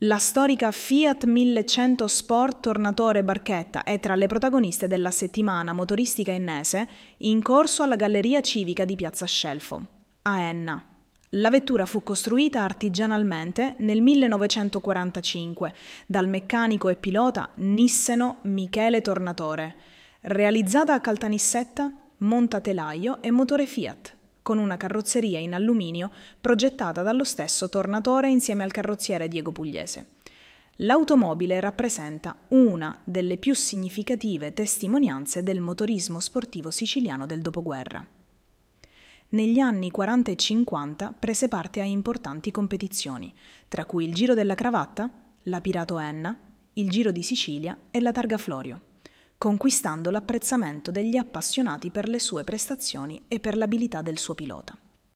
La storica Fiat 1100 Sport Tornatore Barchetta è tra le protagoniste della settimana motoristica ennese in corso alla Galleria Civica di Piazza Scelfo, a Enna. La vettura fu costruita artigianalmente nel 1945 dal meccanico e pilota nisseno Michele Tornatore, realizzata a Caltanissetta, montatelaio e motore Fiat, con una carrozzeria in alluminio progettata dallo stesso Tornatore insieme al carrozziere Diego Pugliese. L'automobile rappresenta una delle più significative testimonianze del motorismo sportivo siciliano del dopoguerra. Negli anni 40 e 50 prese parte a importanti competizioni, tra cui il Giro della Cravatta, la Pirato Enna, il Giro di Sicilia e la Targa Florio, conquistando l'apprezzamento degli appassionati per le sue prestazioni e per l'abilità del suo pilota.